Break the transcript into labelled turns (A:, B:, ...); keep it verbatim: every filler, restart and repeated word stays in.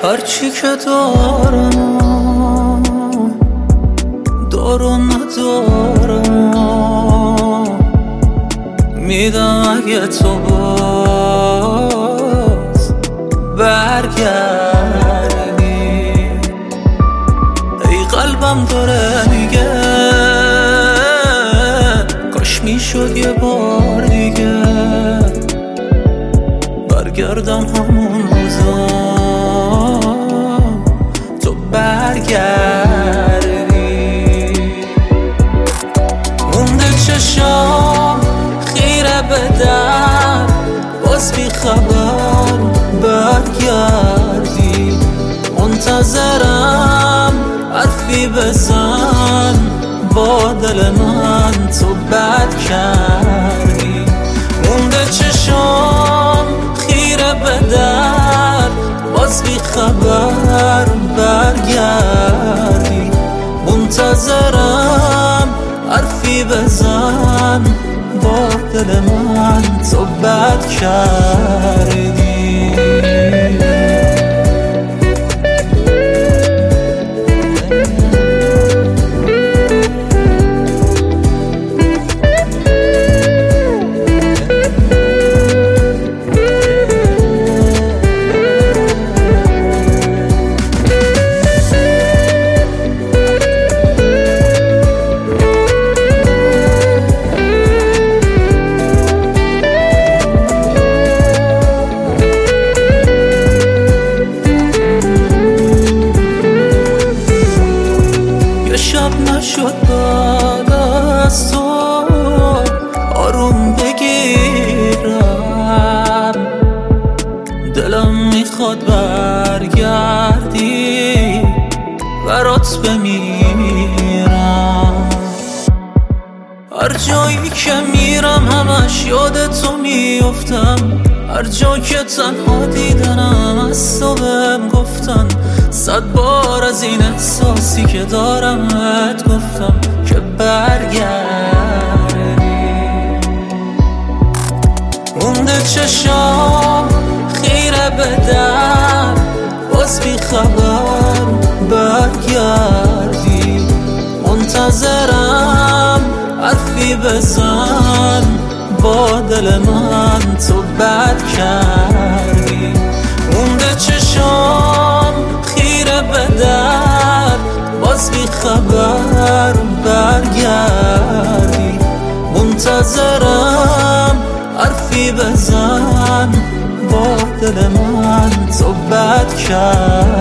A: هرچی که دارم دارم ندارم میدم اگه تو باز برگردی. ای قلبم داره میگه کاش میشد یه بار دیگه برگردم همون روزا تو برگردی. مونده چشام خیره به در باز بی خبر برگردی. منتظرم حرفی بزن با دل من تو بد کردی. مونده چشام خیره به در باز بی خبر برگردی. منتظرم حرفی بزن با دل من تو بد کردی. نشد بعد از تو آروم بگیرم. دلم میخواد برگردی برات بمیرم. هر جایی که میرم همش یاد تو میفتم. هر جا که تنها دیدنم از تو بهم گفتن. صد بار از این احساسی که دارم ات گفتم که برگردی. مونده چشام خیره به در باز بی خبر برگردی. منتظرم حرفی بزن با دل من تو بد کردی. مونده چشام خیره به در باز بی خبر برگردی. منتظرم حرفی بزن با دل من تو بد کردی.